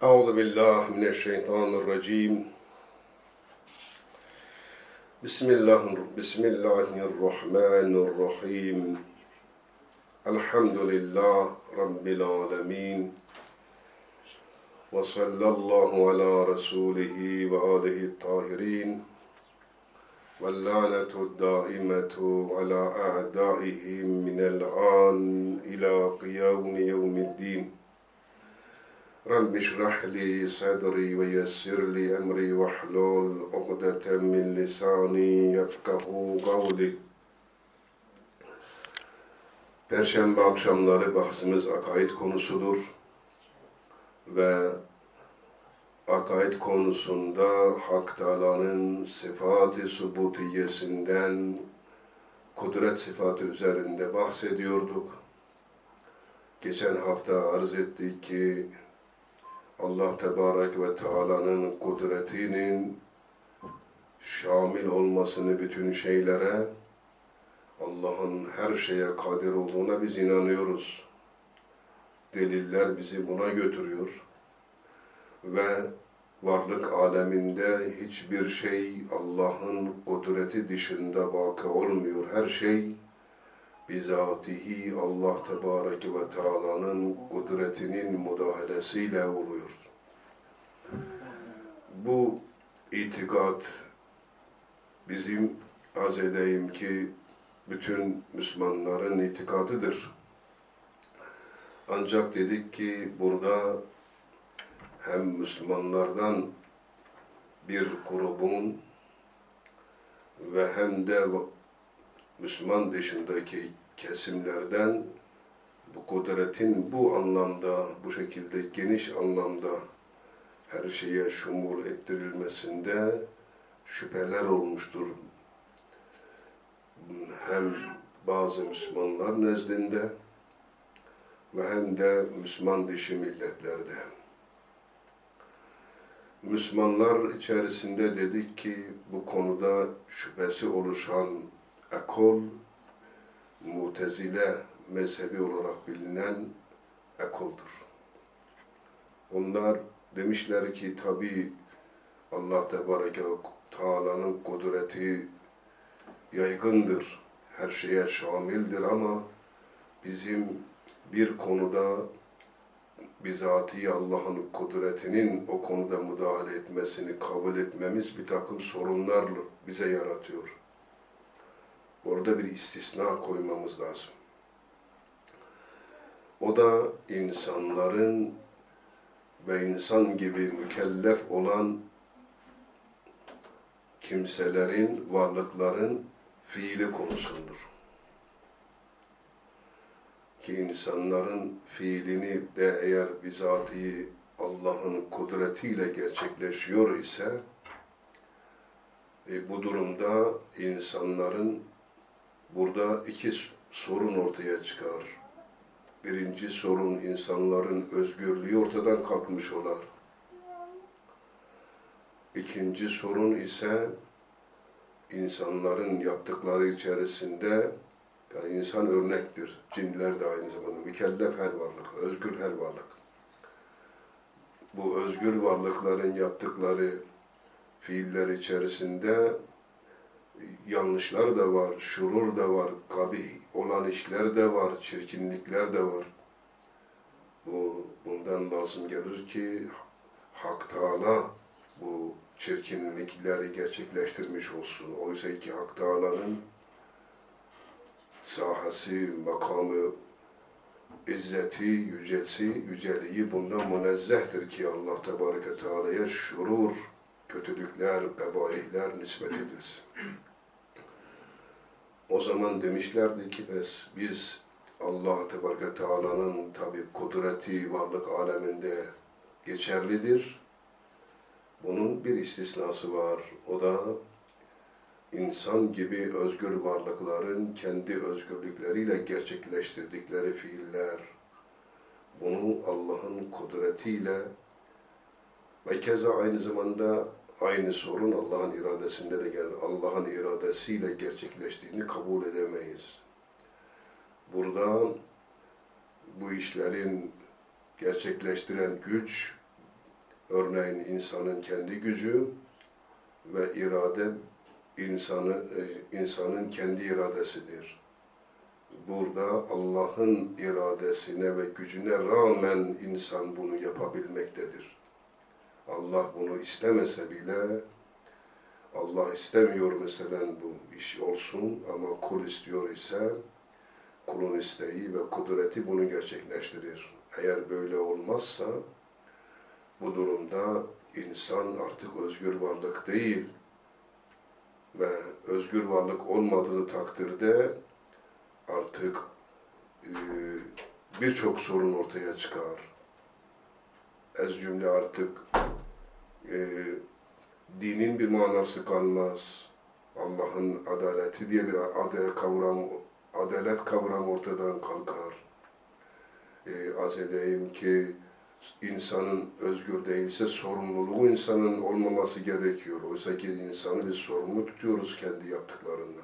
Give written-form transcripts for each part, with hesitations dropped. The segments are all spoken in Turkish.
Euzu billahi mineşşeytanirracim. Bismillahirrahmanirrahim. Elhamdülillah Rabbil alemin. Ve sallallahu ala rasulihi ve alihi tahirin. Ve lânetu dâimetu ala a'daihim minel an ila kıyâmi yevmiddin. Rabbi şrah li sadri ve yessir li emri ve hlul uqdeten min lisani yefkahu kavli. Perşembe akşamları bahsimiz akaid konusudur ve akaid konusunda Hak Teâlâ'nın sıfat-ı subutiyesinden kudret sıfatı üzerinde bahsediyorduk. Geçen hafta arz ettik ki Allah Tebarek ve Teala'nın kudretinin şamil olmasını bütün şeylere, Allah'ın her şeye kadir olduğuna biz inanıyoruz. Deliller bizi buna götürüyor. Ve varlık aleminde hiçbir şey Allah'ın kudreti dışında vakı olmuyor. Her şey bizatihi Allah Tebarek ve Teala'nın kudretinin müdahalesiyle oluyor. Bu itikat bizim arz edeyim ki bütün Müslümanların itikadıdır. Ancak dedik ki burada hem Müslümanlardan bir grubun ve hem de Müslüman dışındaki kesimlerden bu kudretin bu anlamda, bu şekilde geniş anlamda her şeye şumul ettirilmesinde şüpheler olmuştur. Hem bazı Müslümanlar nezdinde ve hem de Müslüman dışı milletlerde. Müslümanlar içerisinde dedik ki bu konuda şüphesi oluşan ekol, Mutezile mezhebi olarak bilinen ekoldur. Onlar demişler ki tabi Allah Tebareke ve Teala'nın kudreti yaygındır, her şeye şamildir ama bizim bir konuda bizatihi Allah'ın kudretinin o konuda müdahale etmesini kabul etmemiz bir takım sorunlar bize yaratıyor. Orada bir istisna koymamız lazım. O da insanların ve insan gibi mükellef olan kimselerin, varlıkların fiili konusundur. Ki insanların fiilini de eğer bizatihi Allah'ın kudretiyle gerçekleşiyor ise bu durumda insanların burada iki sorun ortaya çıkar. Birinci sorun insanların özgürlüğü ortadan kalkmış olar. İkinci sorun ise insanların yaptıkları içerisinde, yani insan örnektir, cinler de aynı zamanda mükellef her varlık, özgür her varlık. Bu özgür varlıkların yaptıkları fiiller içerisinde yanlışlar da var, şurur da var, kabih olan işler de var, çirkinlikler de var. Bundan lazım gelir ki Hak Teâlâ bu çirkinlikleri gerçekleştirmiş olsun. Oysa ki Hak Teâlâ'nın sahası, makamı, izzeti, yüceliği bundan münezzehtir ki Allah Tebareke Teâlâ'ya şurur, kötülükler, kabaihler nispet edilsin. O zaman demişlerdi ki biz Allah Tebareke Teâlâ'nın tabi kudreti varlık aleminde geçerlidir. Bunun bir istisnası var. O da insan gibi özgür varlıkların kendi özgürlükleriyle gerçekleştirdikleri fiiller. Bunu Allah'ın kudretiyle ve keza aynı zamanda aynı sorun Allah'ın iradesinde de gelir. Allah'ın iradesiyle gerçekleştiğini kabul edemeyiz. Burada bu işlerin gerçekleştiren güç Örneğin insanın kendi gücü ve irade insanın kendi iradesidir. Burada Allah'ın iradesine ve gücüne rağmen insan bunu yapabilmektedir. Allah bunu istemese bile, Allah istemiyor mesela bu iş olsun ama kul istiyor ise kulun isteği ve kudreti bunu gerçekleştirir. Eğer böyle olmazsa bu durumda insan artık özgür varlık değil ve özgür varlık olmadığı takdirde artık birçok sorun ortaya çıkar. Ez cümle artık dinin bir manası kalmaz. Allah'ın adaleti diye bir adalet kavramı ortadan kalkar. Az edeyim ki insanın özgür değilse sorumluluğu insanın olmaması gerekiyor. Oysa ki insanı biz sorumlu tutuyoruz kendi yaptıklarından.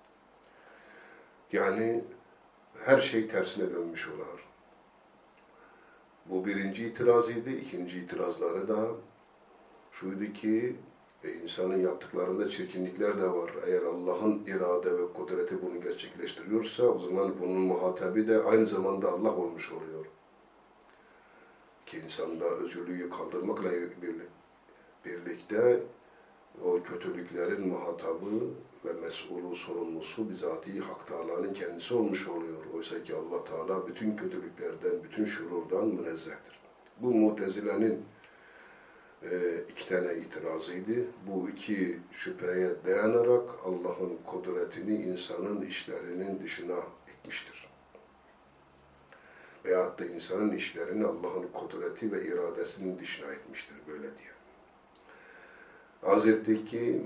Yani her şey tersine dönmüş olar. Bu birinci itirazıydı. İkinci itirazları da şuydu ki insanın yaptıklarında çirkinlikler de var. Eğer Allah'ın irade ve kudreti bunu gerçekleştiriyorsa o zaman bunun muhatabı de aynı zamanda Allah olmuş oluyor. Ki insanda özgürlüğü kaldırmakla birlikte o kötülüklerin muhatabı ve mesulü, sorumlusu bizatihi Hak Teâlâ'nın kendisi olmuş oluyor. Oysa ki Allah Teala bütün kötülüklerden, bütün şururdan münezzehtir. Bu Mutezile'nin iki tane itirazıydı. Bu iki şüpheye dayanarak Allah'ın kudretini insanın işlerinin dışına itmiştir. Veyahut da insanın işlerini Allah'ın kudreti ve iradesinin dışına itmiştir, böyle diye. Arz ettik ki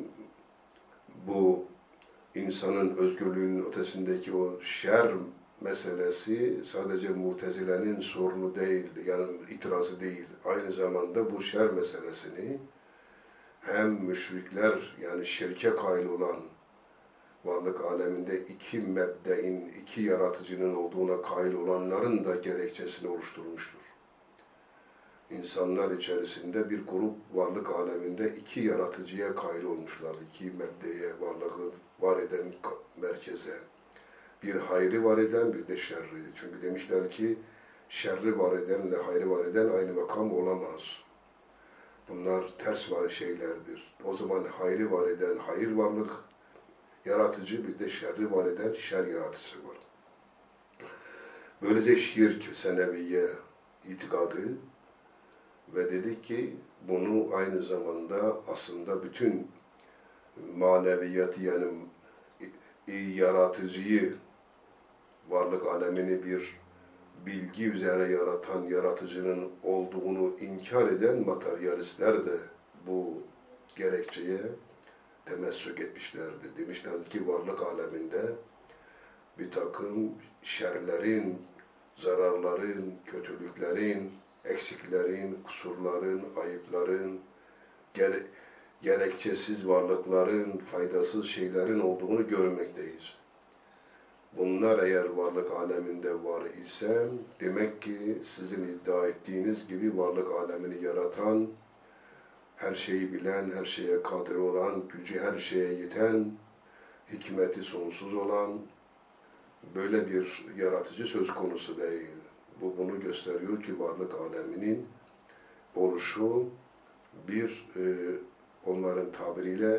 bu insanın özgürlüğünün ötesindeki o şer meselesi sadece Mutezile'nin sorunu değil, yani itirazı değil. Aynı zamanda bu şer meselesini hem müşrikler, yani şirke kail olan varlık aleminde iki mebdein, iki yaratıcının olduğuna kail olanların da gerekçesini oluşturmuştur. İnsanlar içerisinde bir grup varlık aleminde iki yaratıcıya kail olmuşlardı. İki mebdeye, varlığı var eden merkeze. Bir hayrı var eden, bir de şerri. Çünkü demişler ki şerri var edenle hayrı var eden aynı makam olamaz. Bunlar ters var şeylerdir. O zaman hayrı var eden hayır varlık yaratıcı, bir de şerri var eden şer yaratıcısı var. Böylece şirk, seneviye itikadı ve dedik ki bunu aynı zamanda aslında bütün maneviyatı, yani yaratıcıyı, varlık alemini bir bilgi üzere yaratan yaratıcının olduğunu inkar eden materyalistler de bu gerekçeye temessük etmişlerdi. Demişlerdi ki varlık aleminde bir takım şerlerin, zararların, kötülüklerin, eksiklerin, kusurların, ayıpların, gerekçesiz varlıkların, faydasız şeylerin olduğunu görmekteyiz. Bunlar eğer varlık aleminde var ise demek ki sizin iddia ettiğiniz gibi varlık alemini yaratan, her şeyi bilen, her şeye kadir olan, gücü her şeye yeten, hikmeti sonsuz olan böyle bir yaratıcı söz konusu değil. Bu bunu gösteriyor ki varlık aleminin oluşu bir onların tabiriyle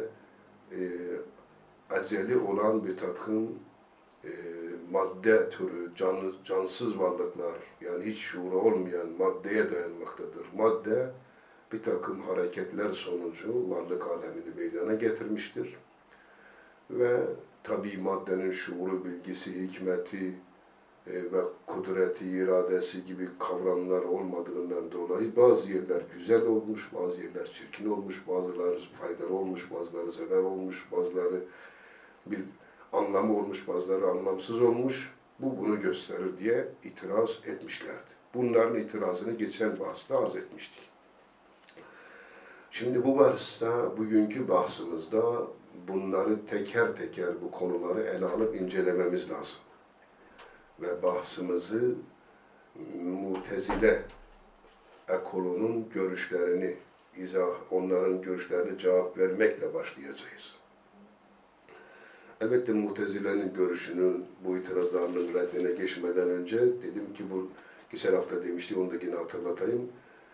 ezeli olan bir takım madde türü, cansız varlıklar, yani hiç şuuru olmayan maddeye dayanmaktadır. Madde bir takım hareketler sonucu varlık alemini meydana getirmiştir. Ve tabii maddenin şuuru, bilgisi, hikmeti ve kudreti, iradesi gibi kavramlar olmadığından dolayı bazı yerler güzel olmuş, bazı yerler çirkin olmuş, bazıları faydalı olmuş, bazıları zarar olmuş, bazıları bir anlamı olmuş, bazıları anlamsız olmuş. Bu bunu gösterir diye itiraz etmişlerdi. Bunların itirazını geçen bahsta arz etmiştik. Şimdi bu bahsta, bugünkü bahsimizde bunları teker teker bu konuları ele alıp incelememiz lazım. Ve bahsimizi Mutezile ekolunun görüşlerini onların görüşlerine cevap vermekle başlayacağız. Elbette Mutezile'nin görüşünün, bu itirazlarının reddine geçmeden önce dedim ki bu geçen hafta demiştik, onu da yine hatırlatayım.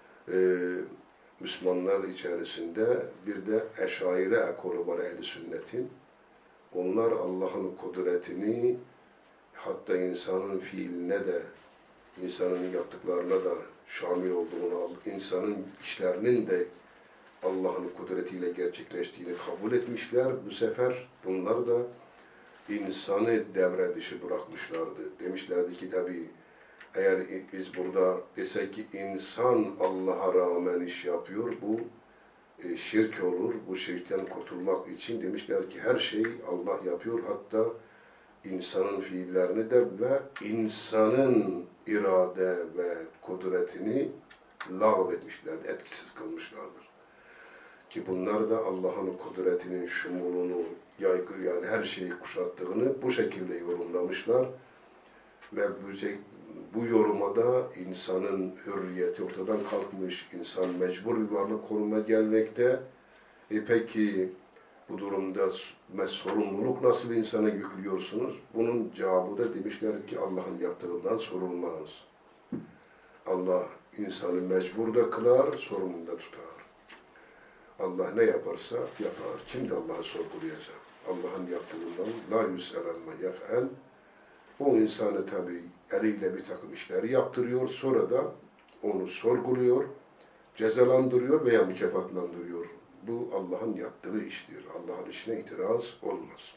Müslümanlar içerisinde bir de Eşaire ekolü var ehl-i sünnetin. Onlar Allah'ın kudretini hatta insanın fiiline de, insanın yaptıklarına da şamil olduğunu, insanın işlerinin de Allah'ın kudretiyle gerçekleştiğini kabul etmişler. Bu sefer bunlar da insanı devre dışı bırakmışlardı. Demişlerdi ki tabii eğer biz burada desek ki insan Allah'a rağmen iş yapıyor, bu şirk olur. Bu şirkten kurtulmak için demişler ki her şeyi Allah yapıyor. Hatta insanın fiillerini de ve insanın irade ve kudretini lağvetmişlerdi, etkisiz kılmışlardır. Ki bunlar da Allah'ın kudretinin şumulunu, yani her şeyi kuşattığını bu şekilde yorumlamışlar. Ve bu yoruma da insanın hürriyeti ortadan kalkmış, insan mecbur bir varlık konuma gelmekte. Peki bu durumda sorumluluk nasıl insana yüklüyorsunuz? Bunun cevabı da demişler ki Allah'ın yaptığından sorulmaz. Allah insanı mecbur da kılar, sorumlu da tutar. Allah ne yaparsa yapar. Kim de Allah'ı sorgulayacak? Allah'ın yaptığından la yüs'elen me yef'el. O insanı tabi eliyle bir takım işler yaptırıyor. Sonra da onu sorguluyor, cezalandırıyor veya mükafatlandırıyor. Bu Allah'ın yaptığı iştir. Allah'ın işine itiraz olmaz.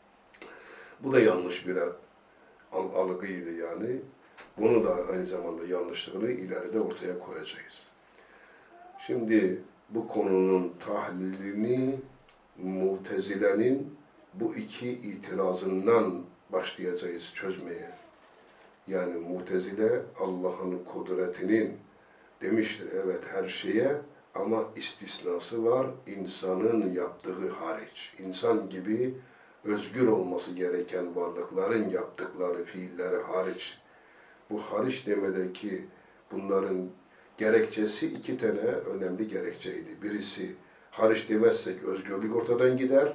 Bu da yanlış bir algıydı yani. Bunu da aynı zamanda yanlışlığını ileride ortaya koyacağız. Şimdi bu konunun tahlilini Mutezile'nin bu iki itirazından başlayacağız çözmeye. Yani Mutezile Allah'ın kudretinin demiştir evet her şeye ama istisnası var insanın yaptığı hariç. İnsan gibi özgür olması gereken varlıkların yaptıkları fiilleri hariç. Bu hariç demedeki bunların gerekçesi iki tane önemli gerekçeydi. Birisi hariç demezsek özgürlük ortadan gider.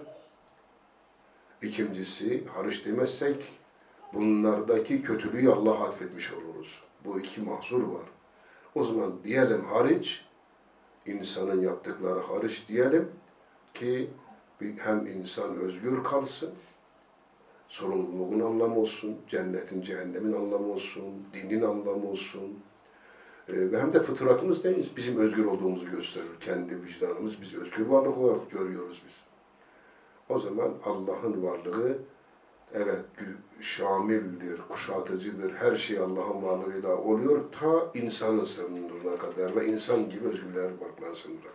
İkincisi hariç demezsek bunlardaki kötülüğü Allah'a atfetmiş oluruz. Bu iki mahsur var. O zaman diyelim hariç, insanın yaptıkları hariç diyelim ki hem insan özgür kalsın, sorumluluğun anlamı olsun, cennetin, cehennemin anlamı olsun, dinin anlamı olsun. Ve hem de fıtratımız değil, bizim özgür olduğumuzu gösterir. Kendi vicdanımız, biz özgür varlık olarak görüyoruz biz. O zaman Allah'ın varlığı, evet, şamildir, kuşatıcıdır, her şey Allah'ın varlığıyla oluyor, ta insanın sınırına kadar ve insan gibi özgürlüğe baklansınlar.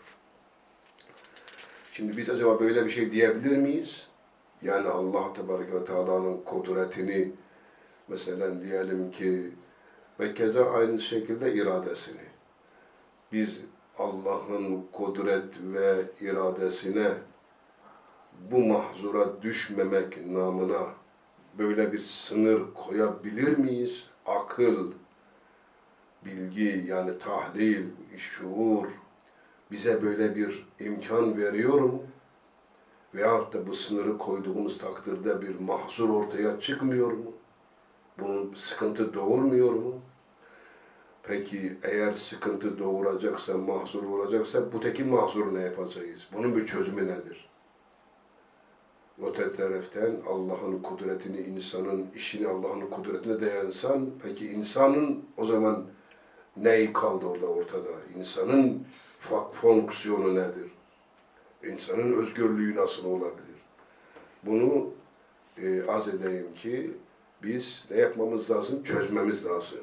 Şimdi biz acaba böyle bir şey diyebilir miyiz? Yani Allah Tebareke ve Teala'nın kudretini, mesela diyelim ki, ve keza aynı şekilde iradesini. Biz Allah'ın kudret ve iradesine bu mahzura düşmemek namına böyle bir sınır koyabilir miyiz? Akıl, bilgi yani tahlil, şuur bize böyle bir imkan veriyor mu? Veyahut da bu sınırı koyduğumuz takdirde bir mahzur ortaya çıkmıyor mu? Bunun sıkıntı doğurmuyor mu? Peki eğer sıkıntı doğuracaksa, mahzur olacaksa bu teki mahzur ne yapacağız? Bunun bir çözümü nedir? Öte taraftan Allah'ın kudretini, insanın işini Allah'ın kudretine dayansan, peki insanın o zaman neyi kaldı ortada? İnsanın fonksiyonu nedir? İnsanın özgürlüğü nasıl olabilir? Bunu arz edeyim ki biz ne yapmamız lazım? Çözmemiz lazım.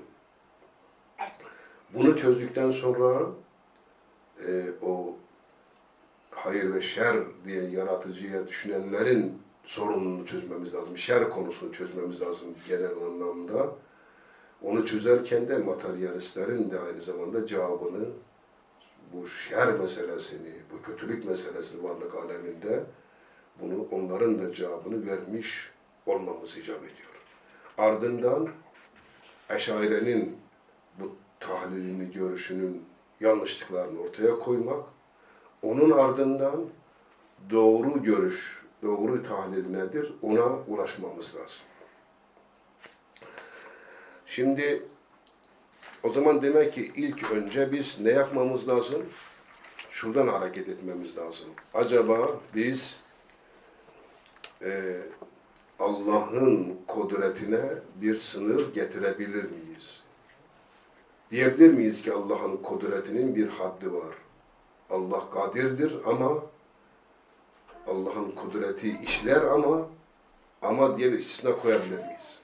Bunu çözdükten sonra o hayır ve şer diye yaratıcıya düşünenlerin sorununu çözmemiz lazım. Şer konusunu çözmemiz lazım genel anlamda. Onu çözerken de materyalistlerin de aynı zamanda cevabını, bu şer meselesini, bu kötülük meselesini varlık aleminde bunu onların da cevabını vermiş olmamız icap ediyor. Ardından Eşaire'nin bu tahlilini, görüşünün yanlışlıklarını ortaya koymak Onun ardından doğru görüş, doğru tahlil nedir? Ona ulaşmamız lazım. Şimdi o zaman demek ki ilk önce biz ne yapmamız lazım? Şuradan hareket etmemiz lazım. Acaba biz Allah'ın kudretine bir sınır getirebilir miyiz? Diyebilir miyiz ki Allah'ın kudretinin bir haddi var? Allah kadirdir ama Allah'ın kudreti işler ama diye bir istisna koyabilir miyiz?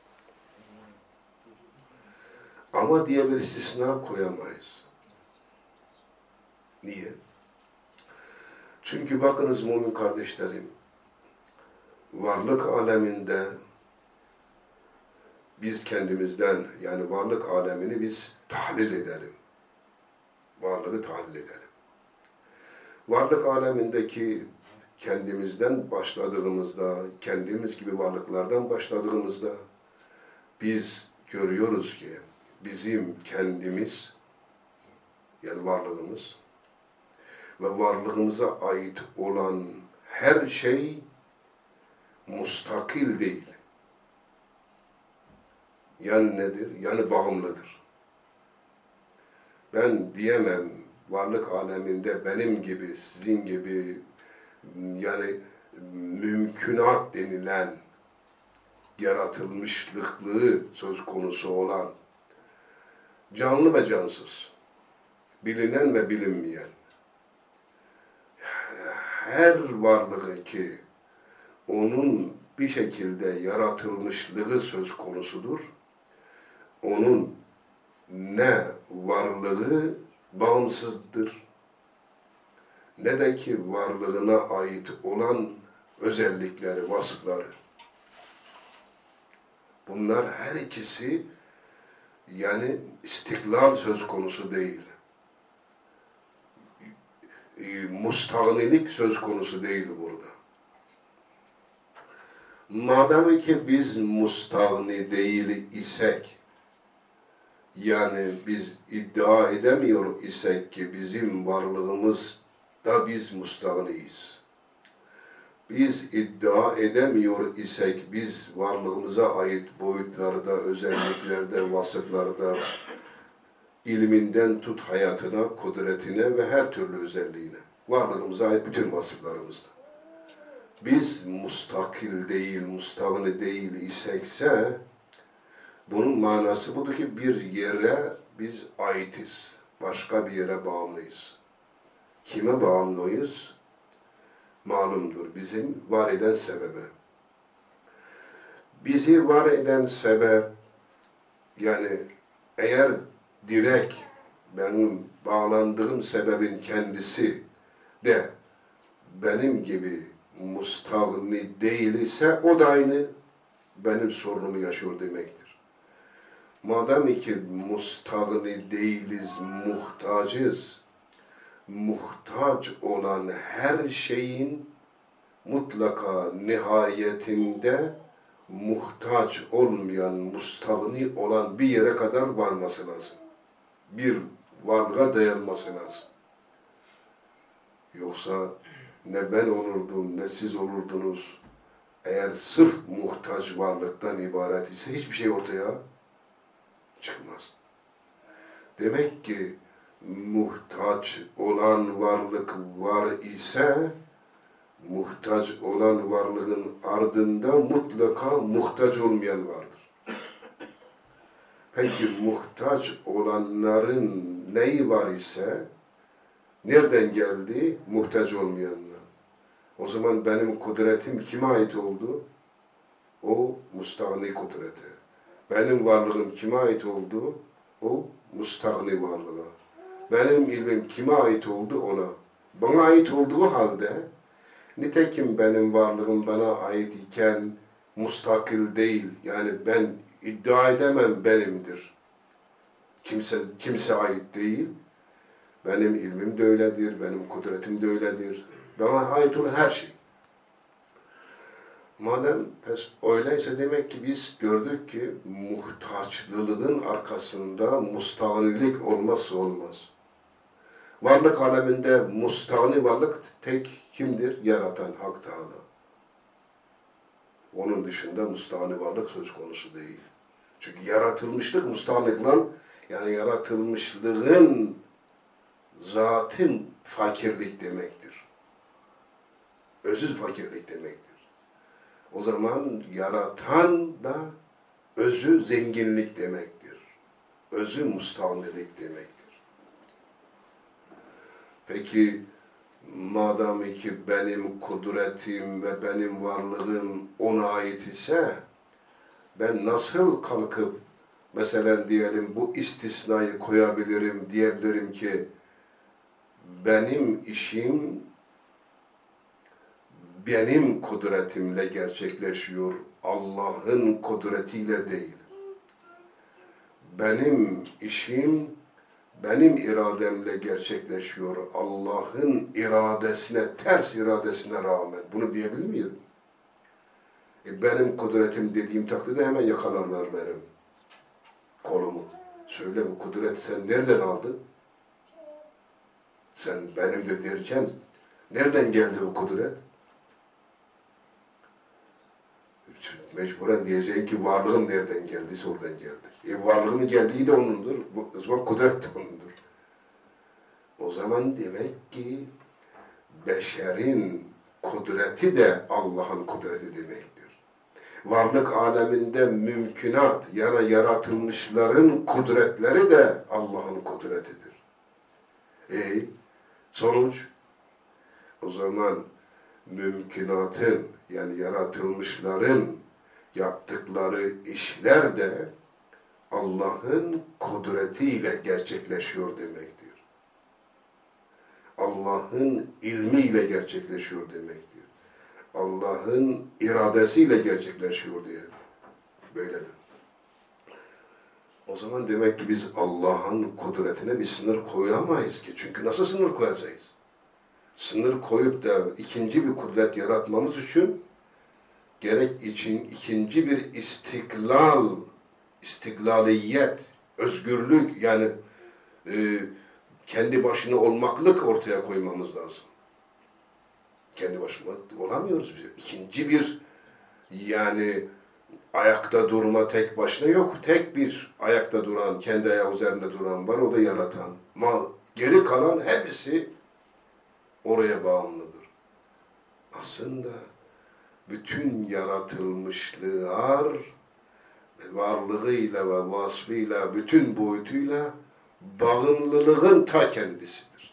Ama diye bir istisna koyamayız. Niye? Çünkü bakınız mümin kardeşlerim, varlık aleminde biz kendimizden, yani varlık alemini biz tahlil edelim. Varlığı tahlil edelim. Varlık alemindeki kendimizden başladığımızda, kendimiz gibi varlıklardan başladığımızda biz görüyoruz ki bizim kendimiz, yani varlığımız ve varlığımıza ait olan her şey mustakil değil. Yani nedir? Yani bağımlıdır. Ben diyemem varlık aleminde benim gibi, sizin gibi yani mümkünat denilen yaratılmışlıklığı söz konusu olan canlı ve cansız, bilinen ve bilinmeyen her varlığı ki onun bir şekilde yaratılmışlığı söz konusudur, onun ne varlığı bağımsızdır, ne de ki varlığına ait olan özellikleri, vasıfları. Bunlar her ikisi yani istiklal söz konusu değil. Mustağnilik söz konusu değil burada. Madem ki biz mustağni değil isek, yani biz iddia edemiyor isek ki bizim varlığımızda biz mustağniyiz. Biz iddia edemiyor isek biz varlığımıza ait boyutlarda, özelliklerde, vasıflarda, ilminden tut hayatına, kudretine ve her türlü özelliğine, varlığımıza ait bütün vasıflarımızda. Biz mustakil değil, mustağni değil isekse, bunun manası budur ki bir yere biz aitiz, başka bir yere bağımlıyız. Kime bağımlıyız? Malumdur, bizim var eden sebebe. Bizi var eden sebep, yani eğer direkt benim bağlandığım sebebin kendisi de benim gibi mustağni değil ise o da aynı benim sorunumu yaşıyor demektir. Madem ki mustağni değiliz, muhtacız, muhtaç olan her şeyin mutlaka nihayetinde muhtaç olmayan, mustağni olan bir yere kadar varması lazım. Bir varlığa dayanması lazım. Yoksa ne ben olurdum, ne siz olurdunuz. Eğer sırf muhtaç varlıktan ibaret ise hiçbir şey ortaya çıkmaz. Demek ki muhtaç olan varlık var ise muhtaç olan varlığın ardında mutlaka muhtaç olmayan vardır. Peki muhtaç olanların neyi var ise nereden geldi? Muhtaç olmayanlar. O zaman benim kudretim kime ait oldu? O mustağni kudreti. Benim varlığım kime ait oldu? O mustağni varlığa. Benim ilmim kime ait oldu? Ona. Bana ait olduğu halde nitekim benim varlığım bana ait iken mustakil değil. Yani ben iddia edemem benimdir. Kimse ait değil. Benim ilmim de öyledir, benim kudretim de öyledir. Bana ait olan her şey. Madem öyleyse demek ki biz gördük ki muhtaçlılığın arkasında mustağnilik olmazsa olmaz. Varlık aleminde mustağni varlık tek kimdir? Yaratan Hak Teala. Onun dışında mustağni varlık söz konusu değil. Çünkü yaratılmışlık mustağnikla, yani yaratılmışlığın zatın fakirlik demektir. Özü fakirlik demektir. O zaman yaratan da özü zenginlik demektir. Özü mustağnilik demektir. Peki madem ki benim kudretim ve benim varlığım ona ait ise ben nasıl kalkıp mesela diyelim bu istisnayı koyabilirim, diyebilirim ki benim işim benim kudretimle gerçekleşiyor, Allah'ın kudretiyle değil. Benim işim benim irademle gerçekleşiyor, Allah'ın iradesine, ters iradesine rağmen. Bunu diyebilir miyim? Benim kudretim dediğim takdirde hemen yakalarlar benim kolumu. Söyle, bu kudreti sen nereden aldın? Sen benimdir derken nereden geldi bu kudret? Mecburen diyeceğim ki varlığım nereden geldiyse oradan geldi. Varlığımın geldiği de O'nundur. O zaman kudret de O'nundur. O zaman demek ki beşerin kudreti de Allah'ın kudreti demektir. Varlık aleminde mümkünat, yani yaratılmışların kudretleri de Allah'ın kudretidir. Sonuç? O zaman mümkünatın, yani yaratılmışların yaptıkları işler de Allah'ın kudretiyle gerçekleşiyor demektir. Allah'ın ilmiyle gerçekleşiyor demektir. Allah'ın iradesiyle gerçekleşiyor diye. Böyledir. O zaman demek ki biz Allah'ın kudretine bir sınır koyamayız ki. Çünkü nasıl sınır koyacağız? Sınır koyup da ikinci bir kudret yaratmamız için gerek ikinci bir istiklaliyet, özgürlük, yani kendi başına olmaklık ortaya koymamız lazım. Kendi başına olamıyoruz biz. İkinci bir, yani ayakta durma tek başına yok. Tek bir ayakta duran, kendi ayağı üzerinde duran var, o da yaratan. Ama geri kalan hepsi oraya bağımlıdır. Aslında bütün yaratılmışlıklar varlığıyla ve vasfıyla, bütün boyutuyla bağımlılığın ta kendisidir.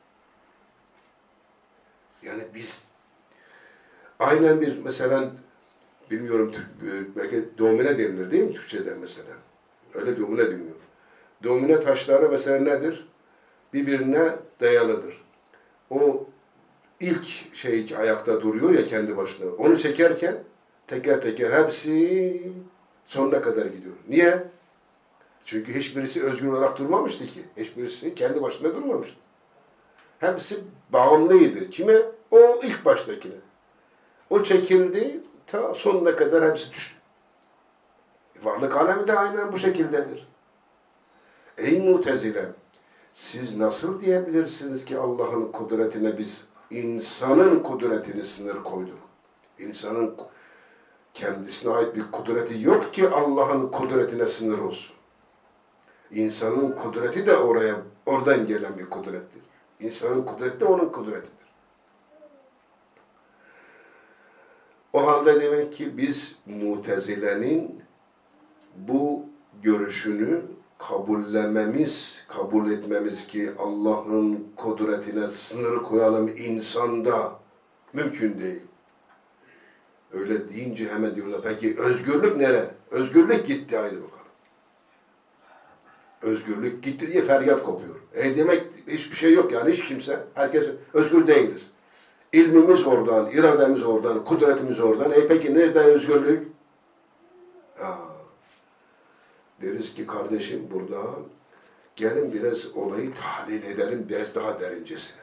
Yani biz aynen bir mesela, bilmiyorum, belki domine denilir değil mi Türkçe'de mesela? Öyle domine deniliyor. Domine taşları mesela nedir? Birbirine dayalıdır. O ilk şey ayakta duruyor ya kendi başına. Onu çekerken teker teker hepsi sonuna kadar gidiyor. Niye? Çünkü hiçbirisi özgür olarak durmamıştı ki. Hiçbirisi kendi başına durmamıştı. Hepsi bağımlıydı. Kime? O ilk baştakine. O çekildi, ta sonuna kadar hepsi düştü. Varlık alemi de aynen bu şekildedir. Ey Mutezile! Siz nasıl diyebilirsiniz ki Allah'ın kudretine biz insanın kudretini sınır koyduk? İnsanın kendisine ait bir kudreti yok ki Allah'ın kudretine sınır olsun. İnsanın kudreti de oradan gelen bir kudrettir. İnsanın kudreti de onun kudretidir. O halde demek ki biz Mutezile'nin bu görüşünü kabul etmemiz ki Allah'ın kudretine sınır koyalım insanda mümkün değil. Öyle deyince hemen diyorlar, peki özgürlük nere? Özgürlük gitti, haydi bakalım. Özgürlük gitti diye feryat kopuyor. Demek hiçbir şey yok yani, hiç kimse, herkes özgür değiliz. İlmimiz oradan, irademiz oradan, kudretimiz oradan. Peki nerede özgürlük? Deriz ki kardeşim, burada gelin biraz olayı tahlil edelim, biraz daha derincesine.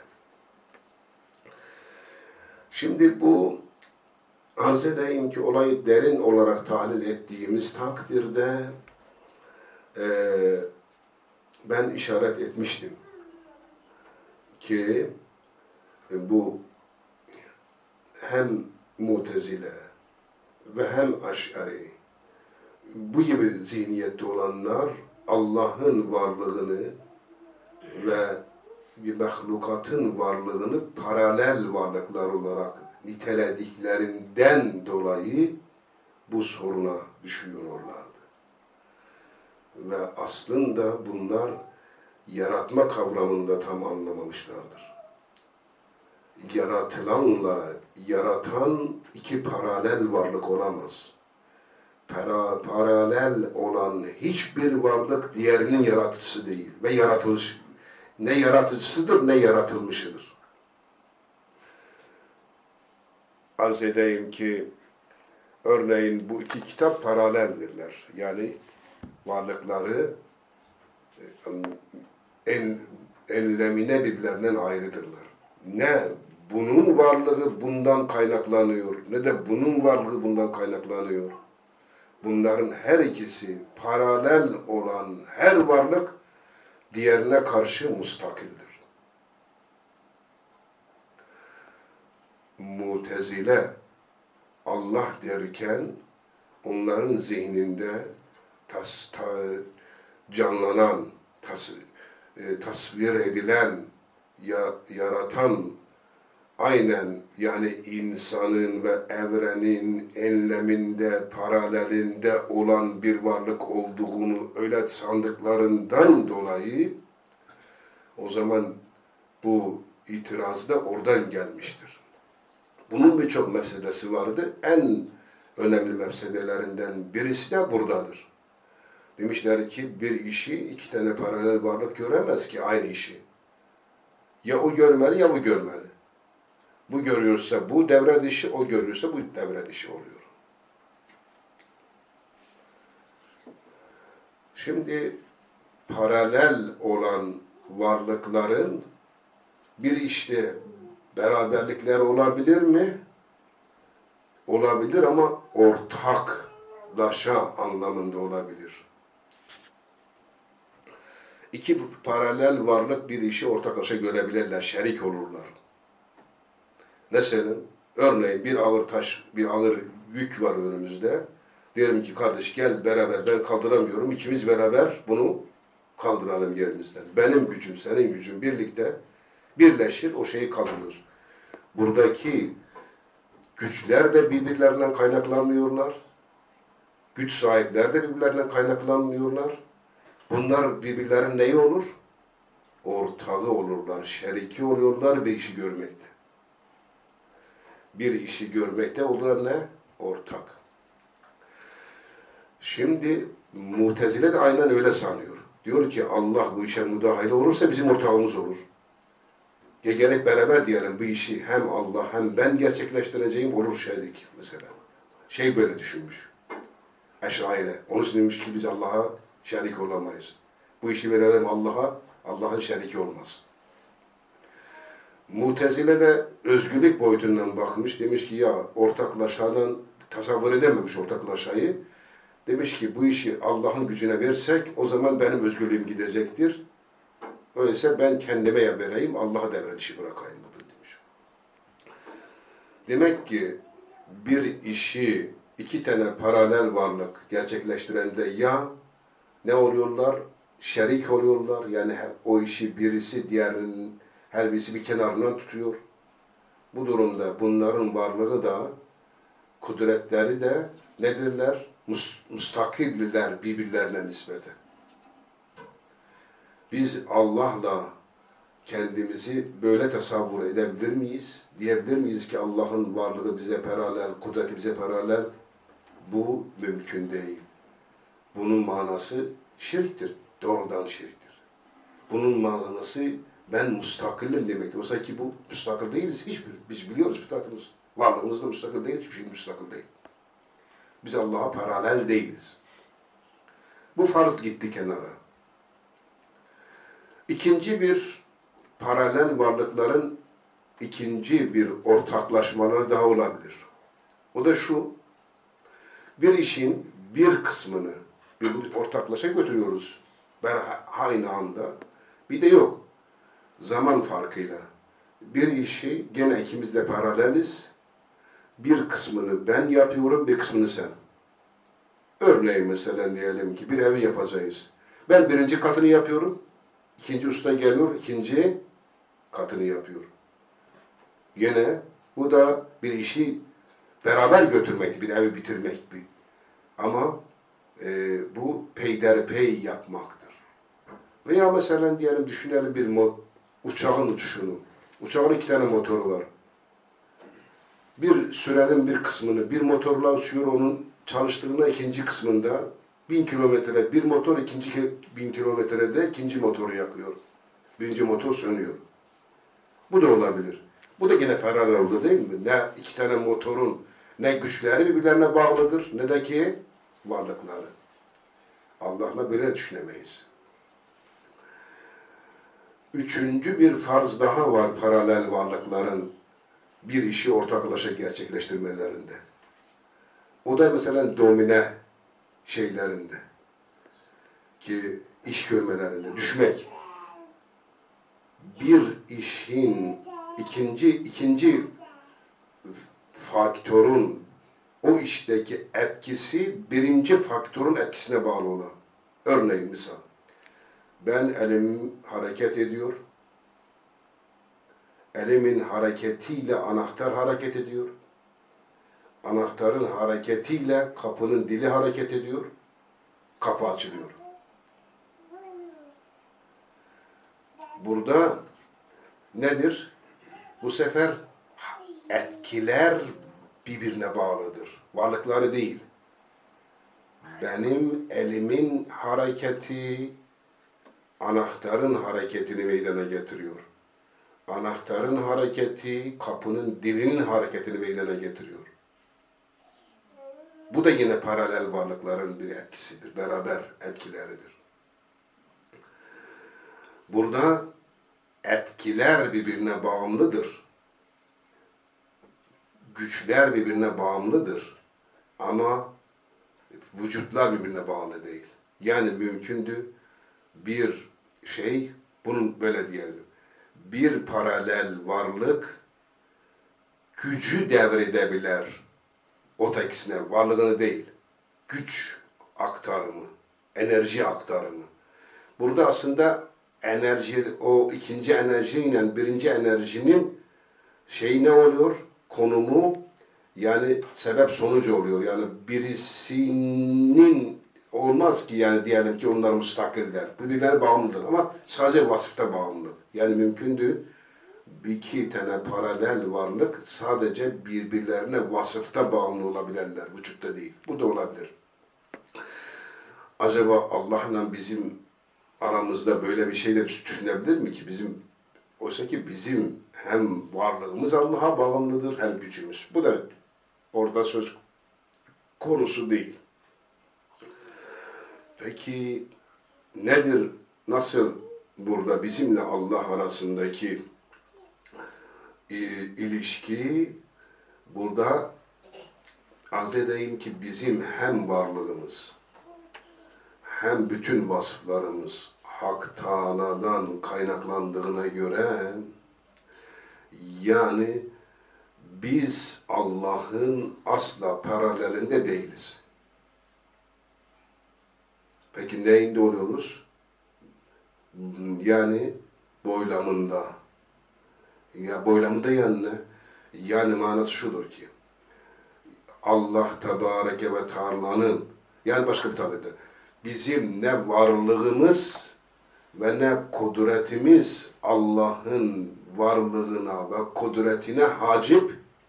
Şimdi bu arz edeyim ki olayı derin olarak tahlil ettiğimiz takdirde ben işaret etmiştim. ki bu hem Mutezile ve hem Eş'ari bu gibi zihniyette olanlar Allah'ın varlığını ve bir mahlukatın varlığını paralel varlıklar olarak nitelediklerinden dolayı bu soruna düşüyorlardı. Ve aslında bunlar yaratma kavramını da tam anlamamışlardır. Yaratılanla yaratan iki paralel varlık olamaz. Paralel olan hiçbir varlık diğerinin yaratıcısı değil ve yaratılış ne yaratıcısıdır ne yaratılmışıdır. Arz edeyim ki örneğin bu iki kitap paraleldirler. Yani varlıkları enlemine birbirlerinden ayrıdırlar. Ne bunun varlığı bundan kaynaklanıyor ne de bunun varlığı bundan kaynaklanıyor. Bunların her ikisi paralel olan her varlık diğerine karşı mustakildir. Mutezile Allah derken onların zihninde canlanan, tasvir edilen, yaratan aynen yani insanın ve evrenin enleminde, paralelinde olan bir varlık olduğunu öyle sandıklarından dolayı o zaman bu itiraz da oradan gelmiştir. Bunun birçok mefsedesi vardı. En önemli mefsedelerinden birisi de buradadır. Demişler ki bir işi iki tane paralel varlık göremez ki aynı işi. Ya o görmeli ya bu görmeli. Bu görüyorsa bu devre dışı, o görüyorsa bu devre dışı oluyor. Şimdi paralel olan varlıkların bir işte beraberlikler olabilir mi? Olabilir ama ortaklaşa anlamında olabilir. İki paralel varlık bir işi ortaklaşa görebilirler, şerik olurlar. Mesela örneğin bir ağır taş, bir ağır yük var önümüzde. Diyelim ki kardeş gel beraber ben kaldıramıyorum. İkimiz beraber bunu kaldıralım yerimizden. Benim gücüm, senin gücün birlikte birleşir o şeyi kaldırıyoruz. Buradaki güçler de birbirlerinden kaynaklanmıyorlar. Güç sahipler de birbirlerinden kaynaklanmıyorlar. Bunlar birbirlerinin neyi olur? Ortağı olurlar, şeriki oluyorlar bir işi görmekte. Bir işi görmekte olurlar ne? Ortak. Şimdi Mutezile de aynen öyle sanıyor. Diyor ki Allah bu işe müdahale olursa bizim ortağımız olur. Gerek beraber diyelim bu işi hem Allah hem ben gerçekleştireceğim olur şerik mesela. Böyle düşünmüş. Eş'ari. Onun için demiş ki biz Allah'a şerik olamayız. Bu işi verelim Allah'a, Allah'ın şeriki olmaz. Mutezile de özgürlük boyutundan bakmış. Demiş ki ya ortaklaşanın tasavvur edememiş ortaklaşayı. Demiş ki bu işi Allah'ın gücüne versek o zaman benim özgürlüğüm gidecektir. Öyleyse ben kendime vereyim, Allah'a devre dışı bırakayım bunu demiş. Demek ki bir işi iki tane paralel varlık gerçekleştirende ya ne oluyorlar? Şerik oluyorlar. Yani o işi birisi diğerinin her birisi bir kenarından tutuyor. Bu durumda bunların varlığı da kudretleri de nedirler? Mustakilliler birbirlerine nispete. Biz Allah'la kendimizi böyle tasavvur edebilir miyiz? Diyebilir miyiz ki Allah'ın varlığı bize paralel, kudreti bize paralel? Bu mümkün değil. Bunun manası şirktir. Doğrudan şirktir. Bunun manası ben mustakilim demektir. Oysa ki bu müstakil değiliz. Biz biliyoruz fıtratımız. Varlığımız da müstakil değil. Hiçbir şey müstakil değil. Biz Allah'a paralel değiliz. Bu farz gitti kenara. İkinci bir paralel varlıkların ikinci bir ortaklaşmaları daha olabilir. O da şu, bir işin bir kısmını bir ortaklaşa götürüyoruz aynı anda. Bir de yok. zaman farkıyla bir işi gene ikimiz de paraleliz. Bir kısmını ben yapıyorum, bir kısmını sen. Örneğin mesela diyelim ki bir evi yapacağız. Ben birinci katını yapıyorum. İkinci usta geliyor, ikinci katını yapıyor. Gene bu da bir işi beraber götürmekti, bir evi bitirmekti. Ama bu peyderpey yapmaktır. Veya mesela diyelim düşünelim bir uçağın uçuşunu. Uçağın 2 tane motoru var. Bir sürenin bir kısmını bir motorla uçuyor, onun çalıştığında ikinci kısmında 1000 kilometre bir motor, ikinci 1000 kilometrede ikinci motoru yakıyor. Birinci motor sönüyor. Bu da olabilir. Bu da yine paralel oldu değil mi? Ne 2 tane motorun ne güçleri birbirlerine bağlıdır, ne de ki varlıkları. Allah'la böyle düşünemeyiz. Üçüncü bir farz daha var paralel varlıkların bir işi ortaklaşa gerçekleştirmelerinde. O da mesela domine şeylerinde ki iş görmelerinde düşmek. Bir işin ikinci faktörün o işteki etkisi birinci faktörün etkisine bağlı olan. Örneğin misal. Ben elim hareket ediyor. Elimin hareketiyle anahtar hareket ediyor. Anahtarın hareketiyle kapının dili hareket ediyor. Kapı açılıyor. Burada nedir? Bu sefer etkiler birbirine bağlıdır. Varlıkları değil. Benim elimin hareketi anahtarın hareketini meydana getiriyor. Anahtarın hareketi kapının dilinin hareketini meydana getiriyor. Bu da yine paralel varlıkların bir etkisidir. Beraber etkileridir. Burada etkiler birbirine bağımlıdır. Güçler birbirine bağımlıdır. Ama vücutlar birbirine bağlı değil. Yani mümkündü bir şey, bunun böyle diyelim, bir paralel varlık gücü devredebilir ötekisine, varlığını değil. Güç aktarımı, enerji aktarımı. Burada aslında enerji, o ikinci enerjiyle birinci enerjinin şeyi ne oluyor? Konumu, yani sebep sonucu oluyor. Yani birisinin olmaz ki, yani diyelim ki onlar müstakiller. Birbirlerine bağımlıdır ama sadece vasıfta bağımlı. Yani mümkündür 2 tane paralel varlık sadece birbirlerine vasıfta bağımlı olabilirler, vücutta değil. Bu da olabilir. Acaba Allah'la bizim aramızda böyle bir şey de düşünebilir mi ki? Oysa ki bizim hem varlığımız Allah'a bağımlıdır hem gücümüz. Bu da orada söz konusu değil. Peki nedir, nasıl burada bizimle Allah arasındaki ilişki? Burada arz edeyim ki bizim hem varlığımız hem bütün vasıflarımız Hak Teâlâ'dan kaynaklandığına göre, yani biz Allah'ın asla paralelinde değiliz. Peki neyinde oluyoruz? Yani boylamında. Ya boylamında yani ne? Yani manası şudur ki, Allah Tebareke ve Teala'nın, yani başka bir tabirle, bizim ne varlığımız ve ne kudretimiz Allah'ın varlığına ve kudretine hacip,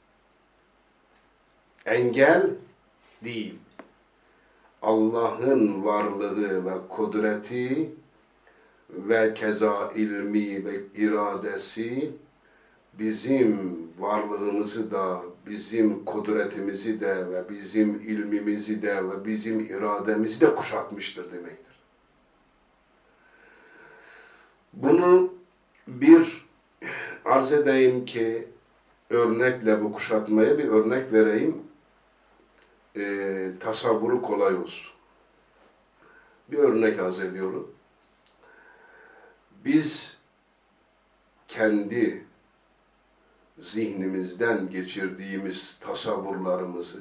engel değil. Allah'ın varlığı ve kudreti ve keza ilmi ve iradesi bizim varlığımızı da, bizim kudretimizi de ve bizim ilmimizi de ve bizim irademizi de kuşatmıştır demektir. Bunu bir arz edeyim ki örnekle, bu kuşatmaya bir örnek vereyim. Tasavvuru kolay olsun. Bir örnek arz ediyorum. Biz kendi zihnimizden geçirdiğimiz tasavvurlarımızı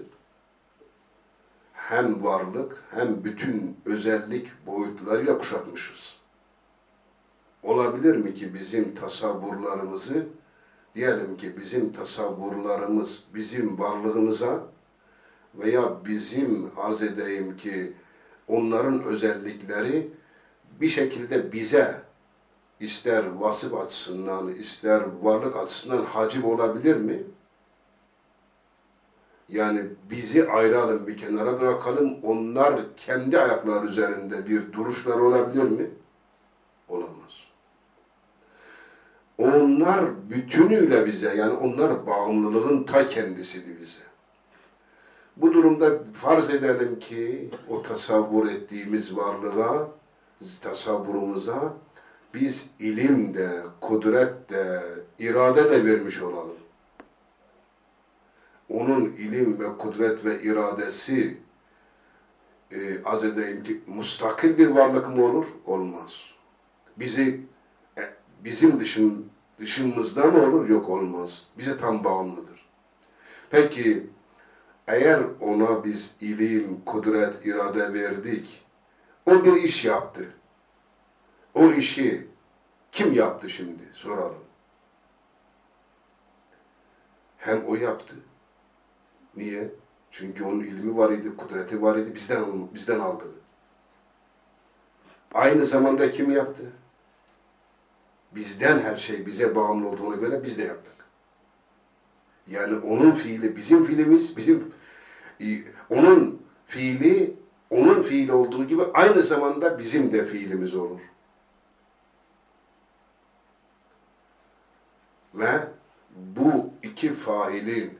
hem varlık hem bütün özellik boyutlarıyla kuşatmışız. Olabilir mi ki bizim tasavvurlarımızı, diyelim ki bizim tasavvurlarımız bizim varlığımıza veya bizim arz edeyim ki onların özellikleri bir şekilde bize ister vasıf açısından, ister varlık açısından hacip olabilir mi? Yani bizi ayıralım, bir kenara bırakalım, onlar kendi ayakları üzerinde bir duruşları olabilir mi? Olamaz. Onlar bütünüyle bize, yani onlar bağımlılığın ta kendisidir bize. Bu durumda farz edelim ki o tasavvur ettiğimiz varlığa, tasavvurumuza biz ilim de, kudret de, irade de vermiş olalım. Onun ilim ve kudret ve iradesi az edeyim ki mustakil bir varlık mı olur? Olmaz. Bizim dışımızda mı olur? Yok, olmaz. Bize tam bağımlıdır. Peki eğer ona biz ilim, kudret, irade verdik, o bir iş yaptı. O işi kim yaptı şimdi? Soralım. Hem o yaptı. Niye? Çünkü onun ilmi var idi, kudreti var idi, bizden aldı. Aynı zamanda kim yaptı? Bizden her şey bize bağımlı olduğuna göre biz de yaptık. Yani onun fiili bizim fiilimiz, onun fiili olduğu gibi aynı zamanda bizim de fiilimiz olur. Ve bu iki failin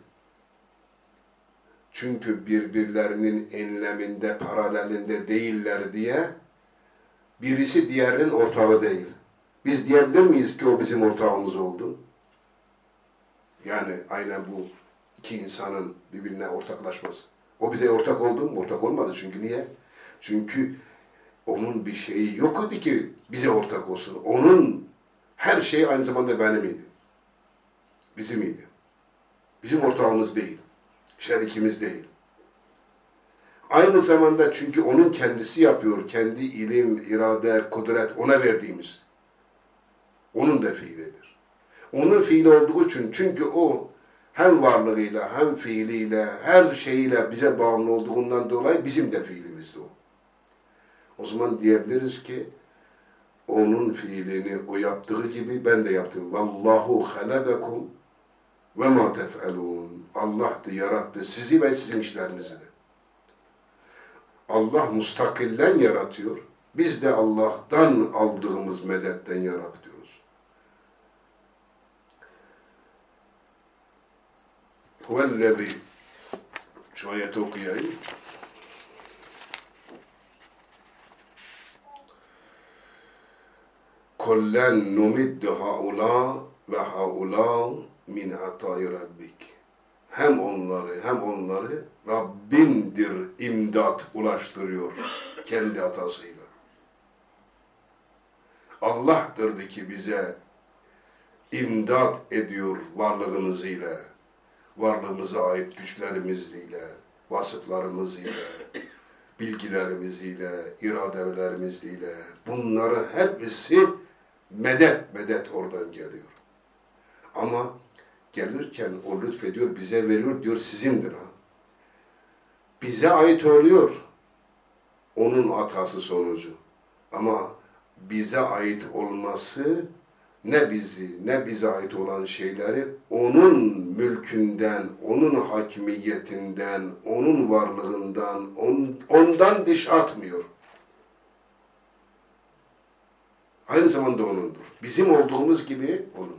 çünkü birbirlerinin enleminde, paralelinde değiller diye birisi diğerinin ortağı değil. Biz diyebilir miyiz ki o bizim ortağımız oldu? Yani aynen bu iki insanın birbirine ortaklaşması. O bize ortak oldu mu? Ortak olmadı. Çünkü niye? Çünkü onun bir şeyi yok idi ki bize ortak olsun. Onun her şeyi aynı zamanda benimiydi. Bizimiydi. Bizim ortağımız değil. Şerikimiz değil. Aynı zamanda çünkü onun kendisi yapıyor. Kendi ilim, irade, kudret ona verdiğimiz. Onun da fiilidir. Onun fiili olduğu için çünkü o hem varlığıyla hem fiiliyle her şeyiyle bize bağımlı olduğundan dolayı bizim de fiilimizdi o. O zaman diyebiliriz ki onun fiilini o yaptığı gibi ben de yaptım. Vallahu halakakum ve ma tef'alun. Allah da yarattı sizi ve sizin işlerinizi de. Allah mustakillen yaratıyor. Biz de Allah'tan aldığımız medetten yaratıyoruz. Huvellezî, şu ayeti okuyayım. Kullen numiddu haula ve haula min atâi rabbik. Hem onları Rabbindir imdat ulaştırıyor kendi atasıyla. Allah'tır ki bize imdat ediyor varlığımızla, varlığımıza ait güçlerimizle, vasıflarımızla, bilgilerimizle, iradelerimizle. Bunları hepsi medet oradan geliyor. Ama gelirken o lütfediyor, bize veriyor, diyor sizindir ha. Bize ait oluyor. Onun atası sonucu. Ama bize ait olması ne bize ait olan şeyleri onun mülkünden, onun hakimiyetinden, onun varlığından, ondan diş atmıyor. Aynı zamanda onundur. Bizim olduğumuz gibi onundur.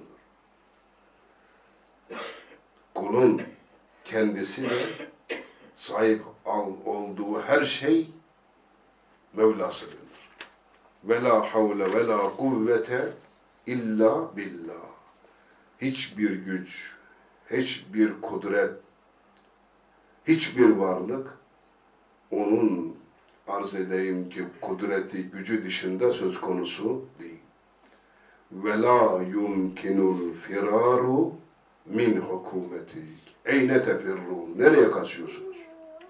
Kulun kendisi de sahip olduğu her şey Mevlasıdır. Ve la havle ve la kuvvete illa billah. Hiçbir güç, hiçbir kudret, hiçbir varlık onun arz edeyim ki kudreti, gücü dışında söz konusu değil. ve la yumkinul firaru min hukumetik. Eyne tefirrun. Nereye kaçıyorsunuz?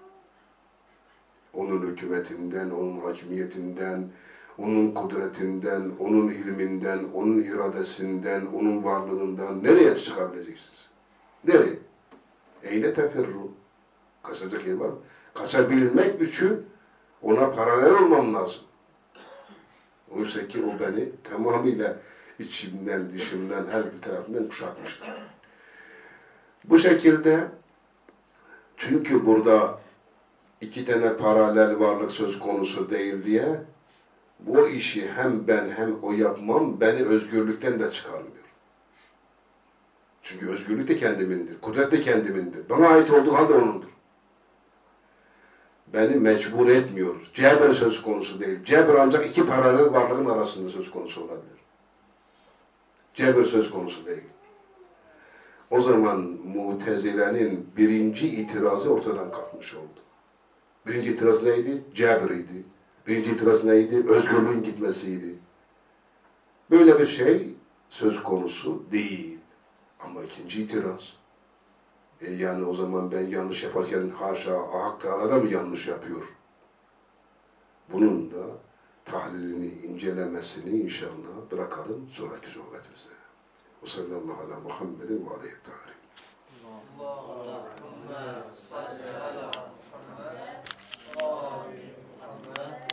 Onun hükümetinden, onun hakimiyetinden, onun kudretinden, onun ilminden, onun iradesinden, onun varlığından nereye çıkabileceksiniz? Nereye? Eyne tefirrun. Kaçacak yer var mı? Kaçabilmek için ona paralel olmam lazım. Oysa ki o beni tamamıyla içimden, dışımdan, her bir tarafından kuşatmıştır. Bu şekilde, çünkü burada iki tane paralel varlık söz konusu değil diye, bu işi hem ben hem o yapmam beni özgürlükten de çıkarmıyor. Çünkü özgürlük de kendimindir, kudret de kendimindir. Bana ait olduğu halde onundur. Beni mecbur etmiyor. Cebr söz konusu değil. Cebr ancak iki paralel varlığın arasında söz konusu olabilir. Cebr söz konusu değil. O zaman Mutezile'nin birinci itirazı ortadan kalkmış oldu. Birinci itiraz neydi? Cebr'iydi. Birinci itiraz neydi? Özgürlüğün gitmesiydi. Böyle bir şey söz konusu değil. Ama ikinci itiraz. Yani o zaman ben yanlış yaparken haşa Hak Teala da mı yanlış yapıyor? Bunun da tahlilini, incelemesini inşallah bırakalım sonraki sohbetimizde. Ve sallallahu ala Muhammedin ve aleyhi teala. Allahümme salli ala Muhammed.